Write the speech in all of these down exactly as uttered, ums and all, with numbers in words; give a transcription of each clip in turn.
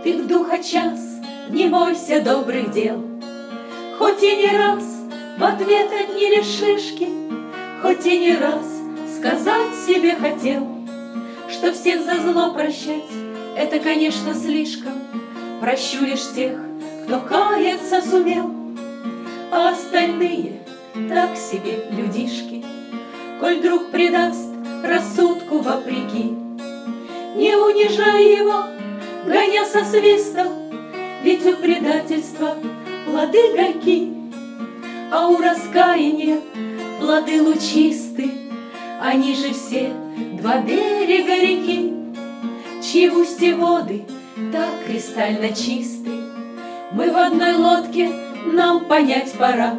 Ты в духа час не бойся добрых дел, хоть и не раз в ответ одни лишь шишки, хоть и не раз сказать себе хотел, что всех за зло прощать — это, конечно, слишком. Прощу лишь тех, кто каяться сумел, а остальные так себе людишки. Коль друг предаст рассудку вопреки, не унижай его, гоня со свистом, ведь у предательства плоды горьки, а у раскаяния плоды лучисты. Они же все два берега реки, чьи в устье воды так кристально чисты. Мы в одной лодке, нам понять пора.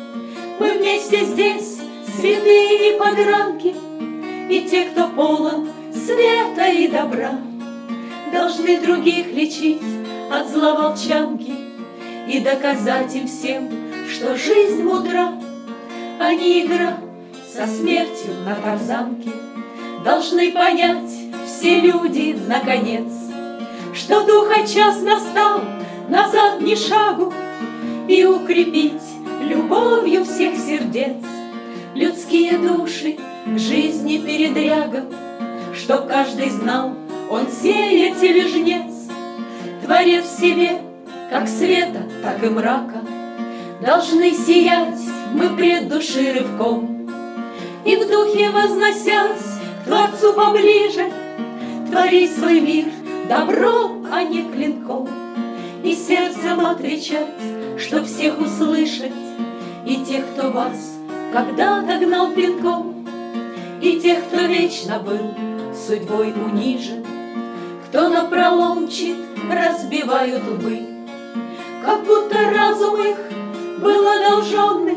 Мы вместе здесь, святые и подранки, и те, кто полон света и добра, должны других лечить от зла волчанки и доказать им всем, что жизнь мудра, а не игра со смертью на тарзанке. Должны понять все люди, наконец, что духа час настал, назад ни шагу, и укрепить любовью всех сердец людские души к жизни передрягом, чтоб каждый знал, он сеятель и жнец, творец в себе как света, так и мрака. Должны сиять мы пред души рывком, и в духе возносясь к Творцу поближе, творить свой мир добром, а не клинком, и сердцем отвечать, что всех услышать, и тех, кто вас когда-то гнал пинком, и тех, кто вечно был судьбой унижен, кто напролом чит разбивают лбы, как будто разум их был одолженный.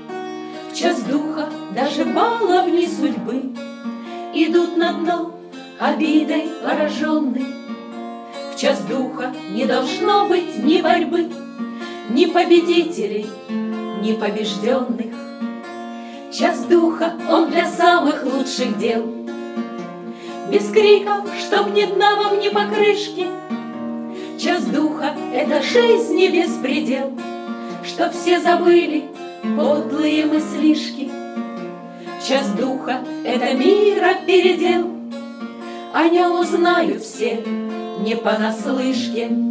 В час духа даже баловни судьбы идут на дно обидой пораженные. В час духа не должно быть ни борьбы, ни победителей, ни побежденных. Час духа он для самых лучших дел, без криков, чтоб ни дна вам, ни покрышки. Час духа — это жизни беспредел, чтоб все забыли подлые мыслишки. Час духа — это мира передел, о нем узнают все не понаслышке.